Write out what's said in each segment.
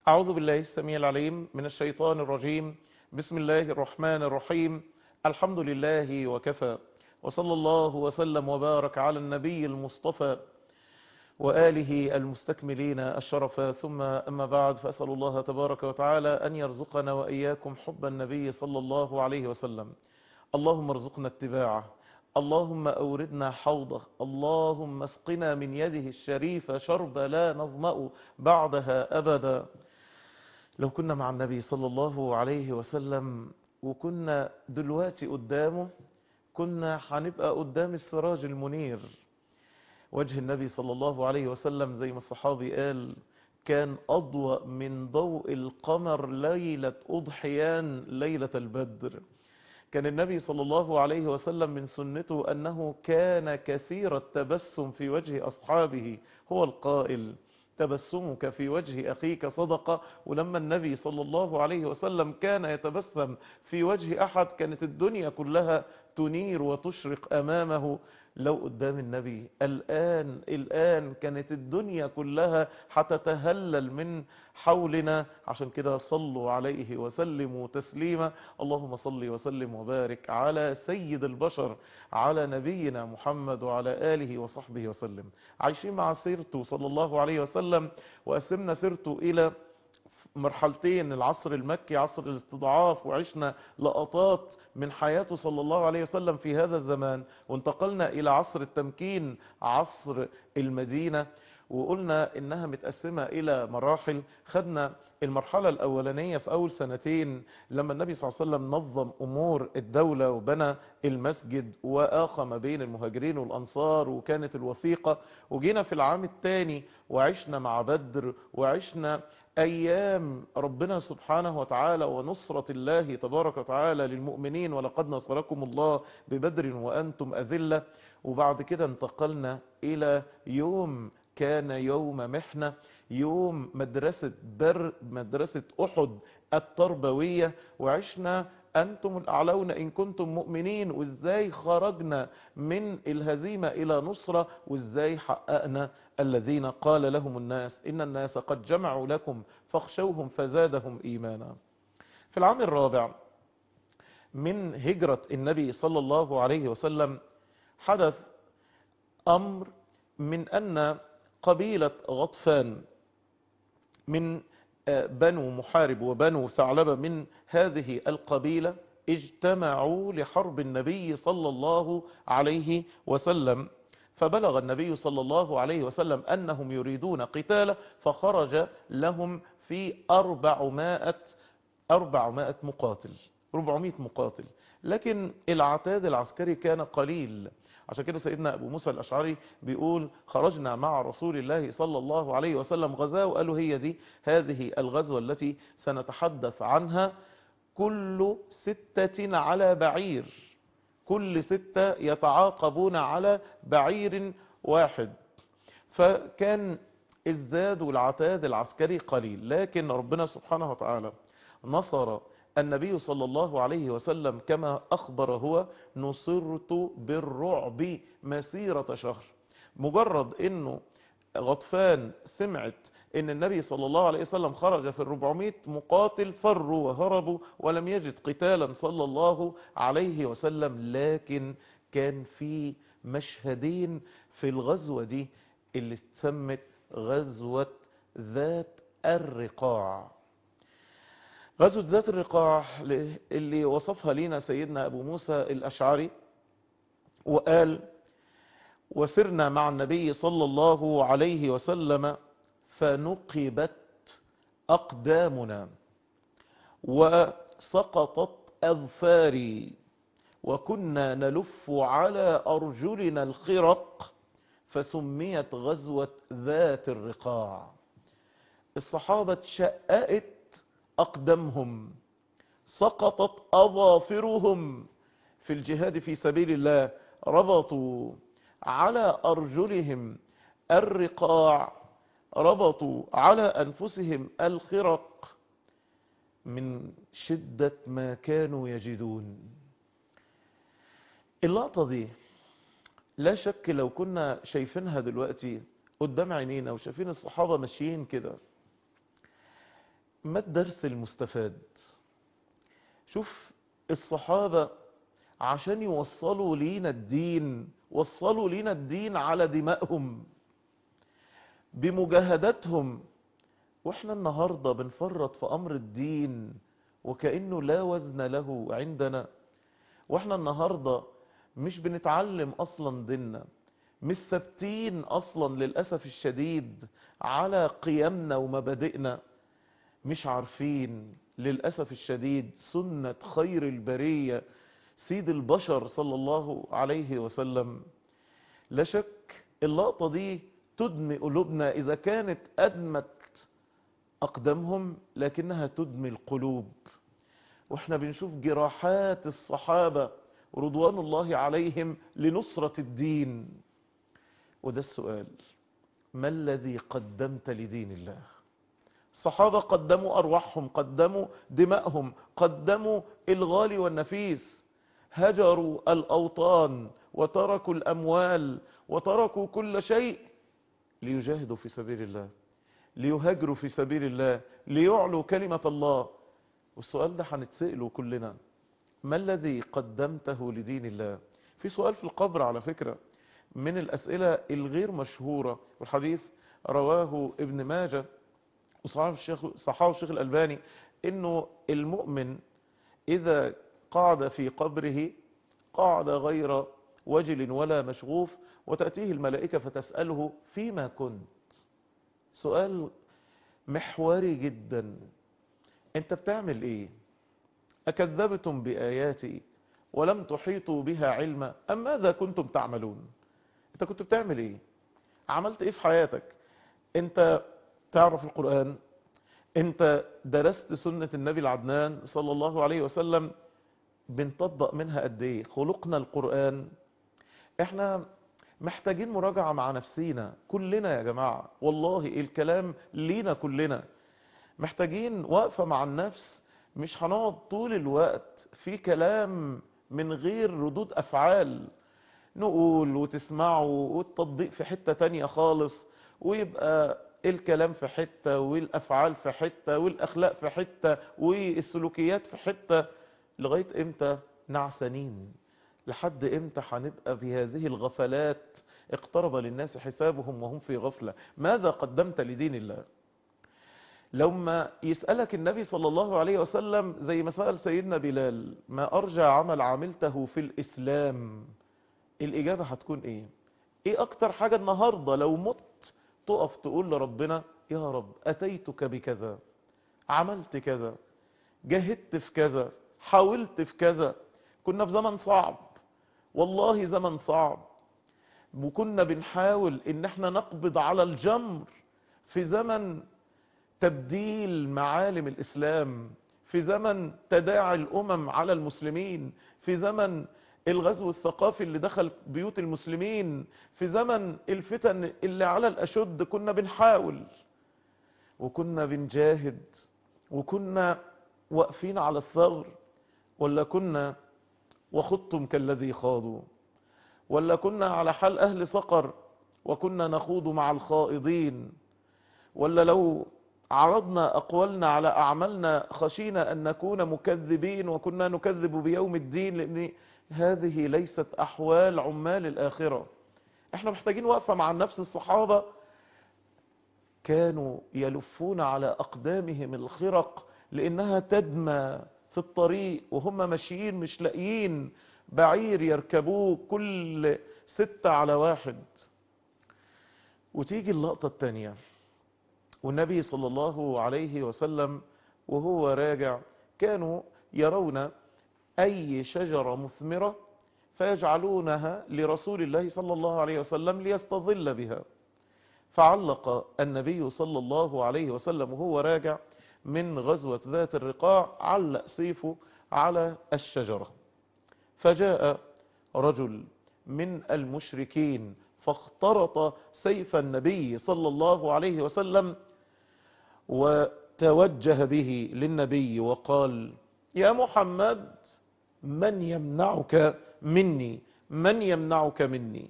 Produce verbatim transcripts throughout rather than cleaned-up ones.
أعوذ بالله السميع العليم من الشيطان الرجيم. بسم الله الرحمن الرحيم. الحمد لله وكفى، وصلى الله وسلم وبارك على النبي المصطفى وآله المستكملين الشرف، ثم أما بعد، فأسأل الله تبارك وتعالى أن يرزقنا وإياكم حب النبي صلى الله عليه وسلم. اللهم ارزقنا اتباعه، اللهم أوردنا حوضه، اللهم اسقنا من يده الشريفة شرب لا نظمأ بعدها أبدا. لو كنا مع النبي صلى الله عليه وسلم وكنا دلوقتي قدامه، كنا هنبقى قدام السراج المنير. وجه النبي صلى الله عليه وسلم زي ما الصحابي قال كان أضوأ من ضوء القمر ليلة أضحيان ليلة البدر. كان النبي صلى الله عليه وسلم من سنته أنه كان كثير التبسم في وجه أصحابه، هو القائل: تبسمك في وجه أخيك صدقة. ولما النبي صلى الله عليه وسلم كان يتبسم في وجه أحد كانت الدنيا كلها تنير وتشرق أمامه. لو قدام النبي الآن الآن كانت الدنيا كلها هتتهلل من حولنا. عشان كده صلوا عليه وسلموا تسليما. اللهم صل وسلم وبارك على سيد البشر، على نبينا محمد وعلى آله وصحبه وسلم. عايشين مع سيرته صلى الله عليه وسلم، وقسمنا سيرته إلى مرحلتين: العصر المكي عصر الاستضعاف، وعشنا لقطات من حياته صلى الله عليه وسلم في هذا الزمان، وانتقلنا إلى عصر التمكين عصر المدينة، وقلنا إنها متقسمة إلى مراحل. خدنا المرحلة الأولانية في أول سنتين لما النبي صلى الله عليه وسلم نظم أمور الدولة وبنى المسجد وآخى ما بين المهاجرين والأنصار، وكانت الوثيقة. وجينا في العام الثاني وعشنا مع بدر، وعشنا أيام ربنا سبحانه وتعالى ونصرة الله تبارك وتعالى للمؤمنين: ولقد نصركم الله ببدر وأنتم أذلة. وبعد كده انتقلنا إلى يوم كان يوم محنة، يوم مدرسة بر مدرسة أحد التربوية، وعشنا أنتم الأعلون إن كنتم مؤمنين، وإزاي خرجنا من الهزيمة إلى نصرة، وإزاي حققنا الذين قال لهم الناس إن الناس قد جمعوا لكم فاخشوهم فزادهم إيمانا. في العام الرابع من هجرة النبي صلى الله عليه وسلم حدث أمر من أن قبيلة غطفان من بنو محارب وبنو ثعلبة من هذه القبيلة اجتمعوا لحرب النبي صلى الله عليه وسلم. فبلغ النبي صلى الله عليه وسلم أنهم يريدون قتاله، فخرج لهم في أربعمائة أربعمائة مقاتل، أربعمائة مقاتل. لكن العتاد العسكري كان قليل. عشان كده سيدنا أبو موسى الأشعري بيقول: خرجنا مع رسول الله صلى الله عليه وسلم غزاة، وقالوا هي دي هذه الغزوة التي سنتحدث عنها. كل ستة على بعير، كل ستة يتعاقبون على بعير واحد. فكان الزاد والعتاد العسكري قليل، لكن ربنا سبحانه وتعالى نصر النبي صلى الله عليه وسلم كما أخبر هو: نصرت بالرعب مسيرة شهر. مجرد أنه غطفان سمعت أن النبي صلى الله عليه وسلم خرج في الربعمائة مقاتل فروا وهربوا ولم يجد قتالا صلى الله عليه وسلم. لكن كان في مشهدين في الغزوة دي اللي اتسمت غزوة ذات الرقاع. غزوة ذات الرقاع اللي وصفها لنا سيدنا أبو موسى الأشعري وقال: وسرنا مع النبي صلى الله عليه وسلم فنقبت أقدامنا وسقطت أظفاري وكنا نلف على أرجلنا الخرق فسميت غزوة ذات الرقاع. الصحابة شققت أقدامهم، سقطت أظافرهم في الجهاد في سبيل الله، ربطوا على أرجلهم الرقاع، ربطوا على أنفسهم الخرق من شدة ما كانوا يجدون. اللقطة دي لا شك لو كنا شايفينها دلوقتي قدام عينينا وشايفين الصحابة ماشيين كده، ما الدرس المستفاد؟ شوف الصحابة عشان يوصلوا لينا الدين، وصلوا لينا الدين على دمائهم بمجاهداتهم، واحنا النهاردة بنفرط في امر الدين وكأنه لا وزن له عندنا. واحنا النهاردة مش بنتعلم اصلا ديننا، مش ثابتين اصلا للأسف الشديد على قيمنا ومبادئنا، مش عارفين للأسف الشديد سنة خير البرية سيد البشر صلى الله عليه وسلم. لا شك اللقطة دي تدمي قلوبنا إذا كانت أدمت أقدامهم، لكنها تدمي القلوب. واحنا بنشوف جراحات الصحابة رضوان الله عليهم لنصرة الدين. وده السؤال: ما الذي قدمت لدين الله؟ الصحابة قدموا أرواحهم، قدموا دماءهم، قدموا الغالي والنفيس، هجروا الأوطان وتركوا الأموال وتركوا كل شيء ليجاهدوا في سبيل الله، ليهاجروا في سبيل الله، ليعلوا كلمة الله. والسؤال ده هنتسأله كلنا: ما الذي قدمته لدين الله؟ في سؤال في القبر على فكرة من الأسئلة الغير مشهورة، والحديث رواه ابن ماجه وصححه الشيخ صححه الشيخ الألباني، إنه المؤمن إذا قعد في قبره قعد غير وجل ولا مشغوف، وتأتيه الملائكة فتسأله: فيما كنت؟ سؤال محوري جدا. انت بتعمل ايه؟ أكذبتم بآياتي ولم تحيطوا بها علما أم ماذا كنتم تعملون؟ انت كنت بتعمل ايه؟ عملت ايه في حياتك؟ انت تعرف القرآن؟ انت درست سنة النبي العدنان صلى الله عليه وسلم؟ بنطبق منها قد ايه؟ خلقنا القرآن؟ احنا محتاجين مراجعة مع نفسينا كلنا يا جماعة، والله الكلام لينا كلنا. محتاجين وقفة مع النفس، مش هنقعد طول الوقت في كلام من غير ردود أفعال، نقول وتسمعوا والتطبيق في حتة تانية خالص، ويبقى الكلام في حتة والأفعال في حتة والأخلاق في حتة والسلوكيات في حتة. لغاية امتى نعسانين؟ لحد امتى هنبقى في هذه الغفلات؟ اقترب للناس حسابهم وهم في غفلة. ماذا قدمت لدين الله؟ لما يسألك النبي صلى الله عليه وسلم زي ما سأل سيدنا بلال: ما أرجى عمل عملته في الإسلام؟ الإجابة هتكون إيه؟ إيه أكتر حاجة النهاردة لو مت تقف تقول لربنا: يا رب أتيتك بكذا، عملت كذا، جهدت في كذا، حاولت في كذا. كنا في زمن صعب، والله زمن صعب، وكنا بنحاول إن احنا نقبض على الجمر في زمن تبديل معالم الإسلام، في زمن تداعي الأمم على المسلمين، في زمن الغزو الثقافي اللي دخل بيوت المسلمين، في زمن الفتن اللي على الأشد. كنا بنحاول وكنا بنجاهد وكنا واقفين على الثغر، ولا كنا وخضتم كالذي خاضوا، ولا كنا على حال أهل صقر وكنا نخوض مع الخائضين، ولا لو عرضنا أقوالنا على أعمالنا خشينا أن نكون مكذبين وكنا نكذب بيوم الدين، لأن هذه ليست أحوال عمال الآخرة. احنا محتاجين وقفة مع النفس. الصحابة كانوا يلفون على أقدامهم الخرق لأنها تدمى في الطريق وهم ماشيين، مش لاقيين بعير يركبوه كل ستة على واحد. وتيجي اللقطة التانية، والنبي صلى الله عليه وسلم وهو راجع كانوا يرون أي شجرة مثمرة فيجعلونها لرسول الله صلى الله عليه وسلم ليستظل بها. فعلق النبي صلى الله عليه وسلم وهو راجع من غزوة ذات الرقاع، علق سيفه على الشجرة، فجاء رجل من المشركين فاخترط سيف النبي صلى الله عليه وسلم وتوجه به للنبي وقال: يا محمد، من يمنعك مني؟ من يمنعك مني؟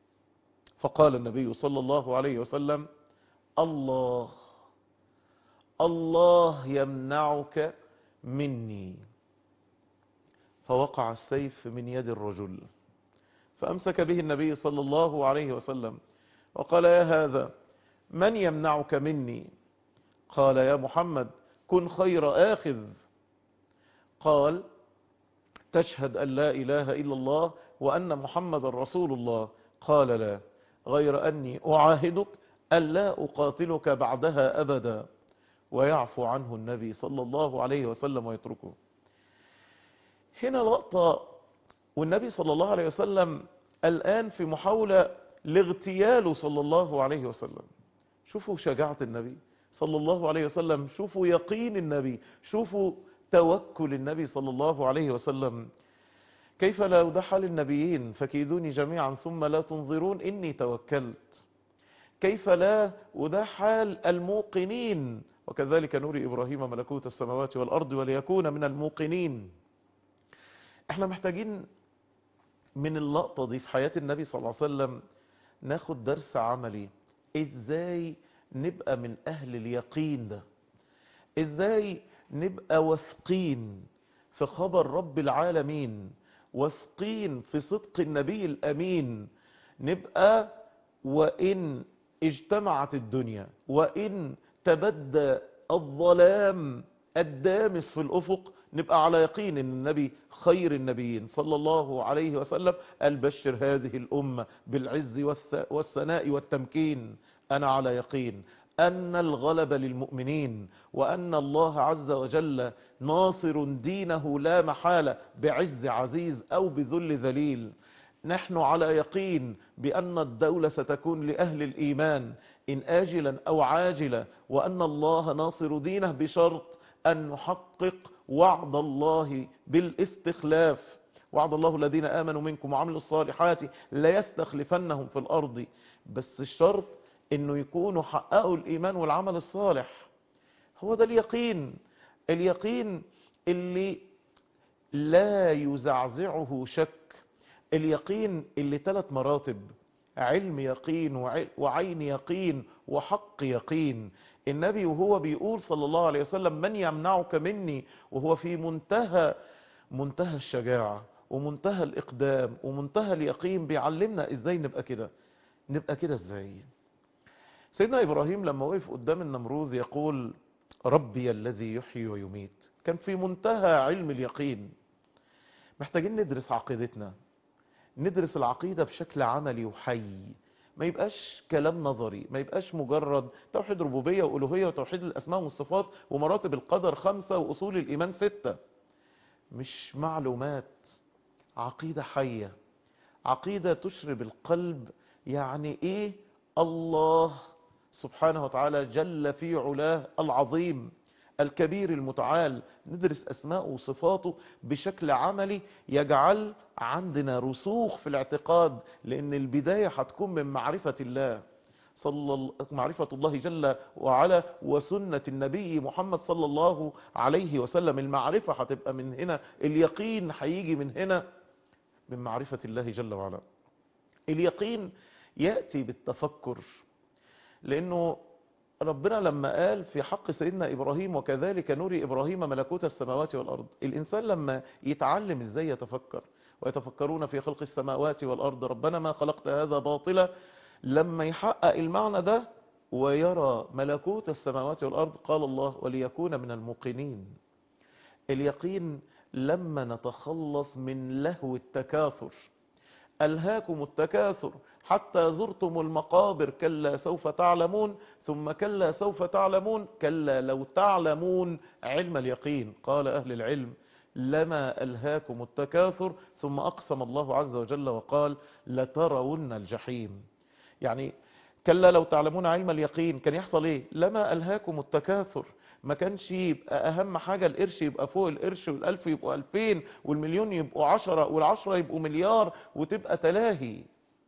فقال النبي صلى الله عليه وسلم: الله الله يمنعك مني. فوقع السيف من يد الرجل، فأمسك به النبي صلى الله عليه وسلم وقال: يا هذا، من يمنعك مني؟ قال: يا محمد، كن خير آخذ. قال: تشهد أن لا إله إلا الله وأن محمد رسول الله؟ قال: لا، غير أني أعاهدك ألا أقاتلك بعدها أبدا. ويعفو عنه النبي صلى الله عليه وسلم ويتركه. هنا لقطة، والنبي صلى الله عليه وسلم الآن في محاولة لاغتياله صلى الله عليه وسلم. شوفوا شجاعة النبي صلى الله عليه وسلم، شوفوا يقين النبي، شوفوا توكل النبي صلى الله عليه وسلم. كيف لا ده حال النبيين؟ فكيدوني جميعا ثم لا تنظرون إني توكلت. كيف لا وده حال الموقنين. وكذلك نوري إبراهيم ملكوت السماوات والأرض وليكون من الموقنين. احنا محتاجين من اللقطة دي في حياة النبي صلى الله عليه وسلم ناخد درس عملي. ازاي نبقى من اهل اليقين ده؟ ازاي نبقى واثقين في خبر رب العالمين، واثقين في صدق النبي الامين؟ نبقى وان اجتمعت الدنيا، وان تبدى الظلام الدامس في الافق، نبقى على يقين ان النبي خير النبيين صلى الله عليه وسلم. البشر هذه الامة بالعز والثناء والتمكين. انا على يقين ان الغلب للمؤمنين، وان الله عز وجل ناصر دينه لا محالة، بعز عزيز او بذل ذليل. نحن على يقين بأن الدولة ستكون لأهل الإيمان إن آجلا أو عاجلا، وأن الله ناصر دينه بشرط أن نحقق وعد الله بالاستخلاف. وعد الله الذين آمنوا منكم وعملوا الصالحات ليستخلفنهم في الأرض، بس الشرط أنه يكونوا حققوا الإيمان والعمل الصالح. هو ده اليقين، اليقين اللي لا يزعزعه شك، اليقين اللي ثلاث مراتب: علم يقين وعين يقين وحق يقين. النبي وهو بيقول صلى الله عليه وسلم: من يمنعك مني، وهو في منتهى منتهى الشجاعة ومنتهى الإقدام ومنتهى اليقين، بيعلمنا ازاي نبقى كده. نبقى كده ازاي؟ سيدنا إبراهيم لما وقف قدام النمروذ يقول: ربي الذي يحيي ويميت، كان في منتهى علم اليقين. محتاجين ندرس عقيدتنا، ندرس العقيدة بشكل عملي وحي، ما يبقاش كلام نظري، ما يبقاش مجرد توحيد ربوبية وألوهية وتوحيد الأسماء والصفات ومراتب القدر خمسة وأصول الإيمان ستة. مش معلومات، عقيدة حية، عقيدة تشرب القلب. يعني إيه الله سبحانه وتعالى جل في علاه العظيم الكبير المتعال؟ ندرس أسماءه وصفاته بشكل عملي يجعل عندنا رسوخ في الاعتقاد، لأن البداية هتكون من معرفة الله، صلى معرفة الله جل وعلا وسنة النبي محمد صلى الله عليه وسلم. المعرفة هتبقى من هنا، اليقين هيجي من هنا، من معرفة الله جل وعلا. اليقين يأتي بالتفكر، لأنه ربنا لما قال في حق سيدنا إبراهيم: وكذلك نوري إبراهيم ملكوت السماوات والأرض. الإنسان لما يتعلم إزاي يتفكر، ويتفكرون في خلق السماوات والأرض ربنا ما خلقت هذا باطلا، لما يحقق المعنى ده ويرى ملكوت السماوات والأرض، قال الله: وليكون من الموقنين. اليقين لما نتخلص من لهو التكاثر. ألهاكم التكاثر حتى زرتم المقابر، كلا سوف تعلمون ثم كلا سوف تعلمون كلا لو تعلمون علم اليقين. قال أهل العلم: لما ألهاكم التكاثر، ثم أقسم الله عز وجل وقال: لترون الجحيم. يعني كلا لو تعلمون علم اليقين كان يحصل ايه؟ لما ألهاكم التكاثر، ما كانش يبقى أهم حاجة القرش يبقى فوق القرش، والألف يبقوا ألفين، والمليون يبقوا عشرة، والعشرة يبقوا مليار، وتبقى تلاهي.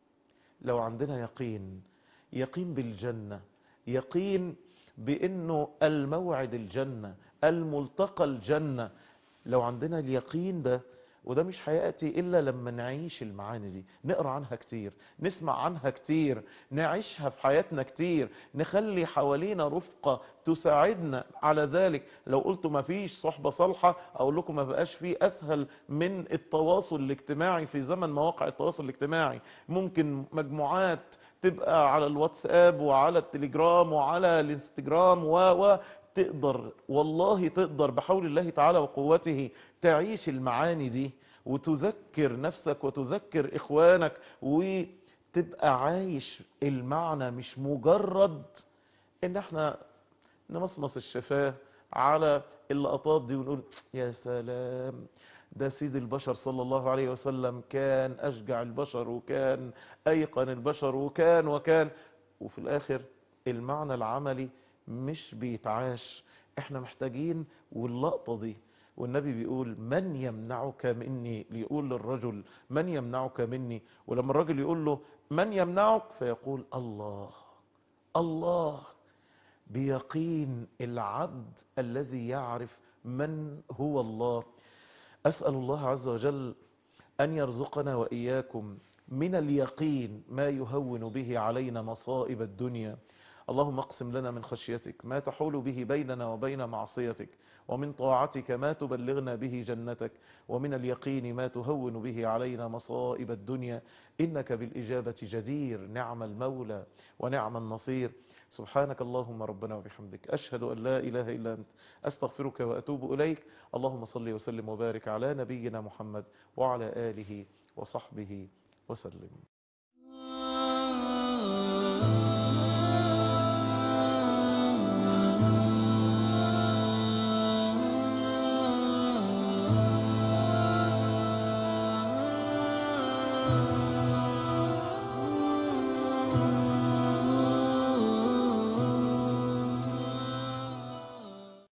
لو عندنا يقين، يقين بالجنة، يقين بأنه الموعد الجنة، الملتقى الجنة، لو عندنا اليقين ده وده مش هيأتي إلا لما نعيش المعاني دي، نقرأ عنها كتير، نسمع عنها كتير، نعيشها في حياتنا كتير، نخلي حوالينا رفقة تساعدنا على ذلك. لو قلتوا ما فيش صحبة صالحة، أقول لكم ما بقاش فيه أسهل من التواصل الاجتماعي في زمن مواقع التواصل الاجتماعي. ممكن مجموعات تبقى على الواتساب وعلى التليجرام وعلى الانستجرام و و تقدر، والله تقدر بحول الله تعالى وقوته تعيش المعاني دي، وتذكر نفسك وتذكر إخوانك، وتبقى عايش المعنى، مش مجرد إن احنا نمصمص الشفاه على اللقطات دي ونقول يا سلام، ده سيد البشر صلى الله عليه وسلم كان أشجع البشر وكان أيقن البشر وكان وكان وفي الآخر المعنى العملي مش بيتعاش. احنا محتاجين، واللقطة دي والنبي بيقول من يمنعك مني، ليقول للرجل من يمنعك مني، ولما الرجل يقول له من يمنعك فيقول الله. الله بيقين العبد الذي يعرف من هو الله. أسأل الله عز وجل أن يرزقنا وإياكم من اليقين ما يهون به علينا مصائب الدنيا. اللهم اقسم لنا من خشيتك ما تحول به بيننا وبين معصيتك، ومن طاعتك ما تبلغنا به جنتك، ومن اليقين ما تهون به علينا مصائب الدنيا، إنك بالإجابة جدير، نعم المولى ونعم النصير. سبحانك اللهم ربنا وبحمدك، أشهد أن لا إله إلا أنت، أستغفرك وأتوب إليك. اللهم صل وسلم وبارك على نبينا محمد وعلى آله وصحبه وسلم.